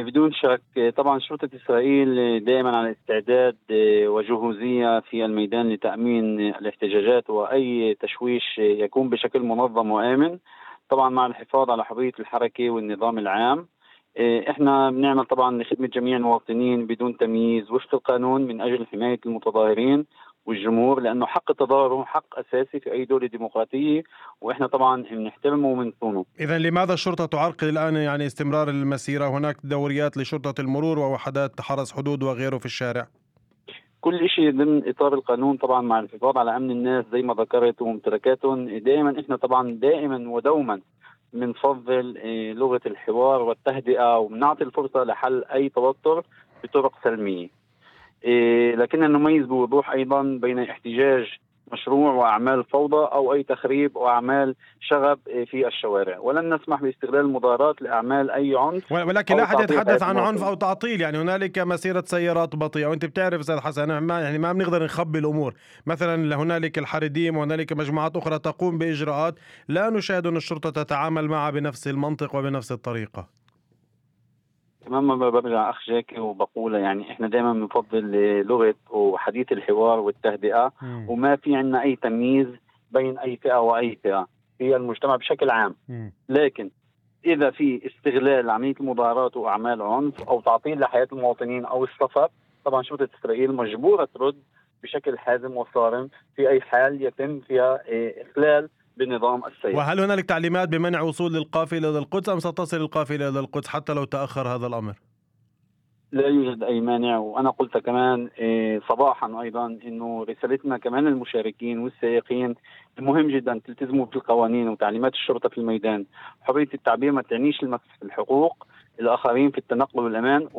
بدون شك طبعا شرطة إسرائيل دائما على استعداد وجهوزية في الميدان لتأمين الاحتجاجات وأي تشويش يكون بشكل منظم وآمن، طبعا مع الحفاظ على حرية الحركة والنظام العام. احنا بنعمل طبعا لخدمة جميع المواطنين بدون تمييز وفق القانون من أجل حماية المتظاهرين والجمهور، لأنه حق التظاهر حق أساسي في أي دولة ديمقراطية، وإحنا طبعا بنحترمه وبنصونه. إذن لماذا الشرطة تعرقل الآن يعني استمرار المسيرة؟ هناك دوريات لشرطة المرور ووحدات حرس حدود وغيره في الشارع. كل شيء ضمن إطار القانون طبعا مع الحفاظ على أمن الناس زي ما ذكرت وممتلكاتهم. دائما إحنا طبعا دائما ودوما بنفضل لغة الحوار والتهدئة، وبنعطي الفرصة لحل أي توتر بطرق سلمية. لكننا نميز بوضوح أيضا بين احتجاج مشروع وأعمال فوضى أو أي تخريب وأعمال شغب في الشوارع، ولن نسمح باستغلال المظاهرات لأعمال أي عنف ولكن لا أو أحد تعطيل حياة يتحدث عن عنف المواطن. أو تعطيل، يعني هنالك مسيرة سيارات بطيئة، وأنت بتعرف أستاذ حسن ما بنقدر نخبي الأمور. مثلا هنالك الحريديم وهنالك مجموعات أخرى تقوم بإجراءات لا نشاهد أن الشرطة تتعامل معها بنفس المنطق وبنفس الطريقة. تمام، ما برجع أخ جاكي وبقول يعني إحنا دائما بنفضل لغة وحديث الحوار والتهدئة، مم. وما في عنا أي تمييز بين أي فئة وأي فئة في المجتمع بشكل عام. مم. لكن إذا في استغلال عملية المظاهرات وأعمال عنف أو تعطيل لحياة المواطنين أو السفر، طبعا شرطة إسرائيل مجبورة ترد بشكل حازم وصارم في أي حال يتم فيها إخلال بنظام السير. وهل هنالك تعليمات بمنع وصول القافلة إلى القدس أم ستصل القافلة إلى القدس حتى لو تأخر هذا الأمر؟ لا يوجد أي مانع، وأنا قلت كمان صباحا أيضا أنه رسالتنا كمان المشاركين والسائقين مهم جدا تلتزموا بالقوانين وتعليمات الشرطة في الميدان. حرية التعبير ما تعنيش المسح الحقوق الآخرين في التنقل والأمان،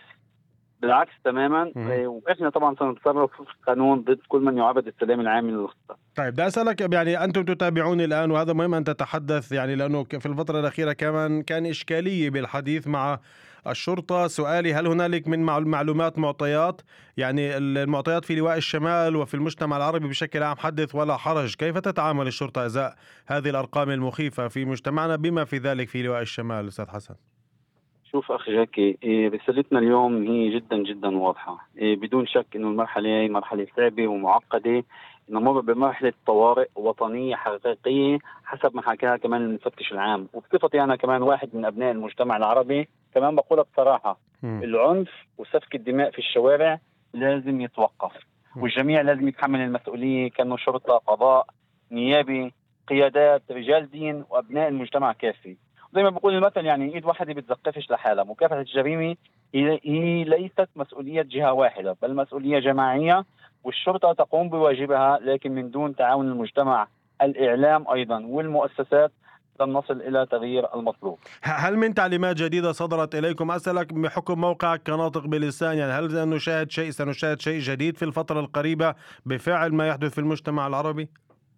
بالعكس تماما. مم. وإحنا طبعا سنتصرف في القانون ضد كل من يعرض السلام العام للخطة. طيب بدي أسألك، يعني أنتم تتابعون الآن وهذا مهم أن تتحدث، يعني لأنه في الفترة الأخيرة كمان كان إشكالية بالحديث مع الشرطة. سؤالي هل هنالك من معلومات معطيات، يعني المعطيات في لواء الشمال وفي المجتمع العربي بشكل عام حدث ولا حرج، كيف تتعامل الشرطة إزاء هذه الأرقام المخيفة في مجتمعنا بما في ذلك في لواء الشمال أستاذ حسن؟ شوف أخ جاكي، رسالتنا اليوم هي جدا جدا واضحة. بدون شك إنه المرحلة هي مرحلة صعبة ومعقدة، نمر بمرحلة طوارئ وطنية حقيقية حسب ما حكاها كمان المفتش العام. وبصفتي أنا كمان واحد من أبناء المجتمع العربي كمان بقولها بصراحة، العنف وسفك الدماء في الشوارع لازم يتوقف، والجميع لازم يتحمل المسؤولية، كأنه شرطة، قضاء، نيابي، قيادات، رجال دين، وأبناء المجتمع كافي. زي ما بقول المثل، يعني ايد واحده بتزقفش لحالها. مكافحه الجريمه هي ليست مسؤوليه جهه واحده، بل مسؤوليه جماعيه، والشرطه تقوم بواجبها، لكن من دون تعاون المجتمع، الاعلام ايضا والمؤسسات لن نصل الى تغيير المطلوب. هل من تعليمات جديدة صدرت إليكم؟ أسألك بحكم موقعك كناطق بلسان، يعني هل سنشاهد شيء جديد في الفترة القريبة بفعل ما يحدث في المجتمع العربي؟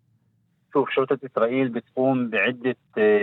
شوف، شرطة إسرائيل بتقوم بعدة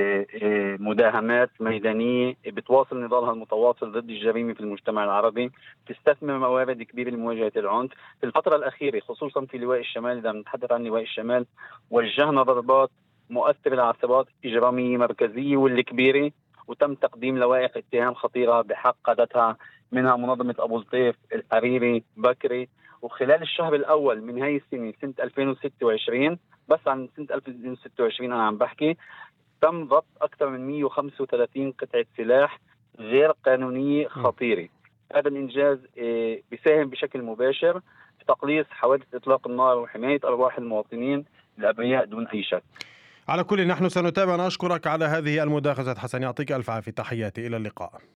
مداهمات ميدانية، بتواصل نضالها المتواصل ضد الجريمة في المجتمع العربي، تستثمر موارد كبيرة لمواجهة العنف. في الفترة الأخيرة خصوصا في لواء الشمال، إذا نتحدث عن لواء الشمال، وجهنا ضربات مؤثرة لعصابات إجرامية مركزية والكبيرة، وتم تقديم لوائح اتهام خطيرة بحق قادتها، منها منظمة أبو لطيف، الحريري، بكري. وخلال الشهر الأول من هاي السنة، سنة 2026، بس عن سنة 2026 أنا عم بحكي، تم ضبط أكثر من 135 قطعة سلاح غير قانونية خطيرة. هذا الإنجاز بيساهم بشكل مباشر في تقليص حوادث إطلاق النار وحماية أرواح المواطنين الأبرياء دون أي شك. على كل نحن سنتابع. أنا أشكرك على هذه المداخلة حسن، يعطيك ألف عافية، تحياتي، إلى اللقاء.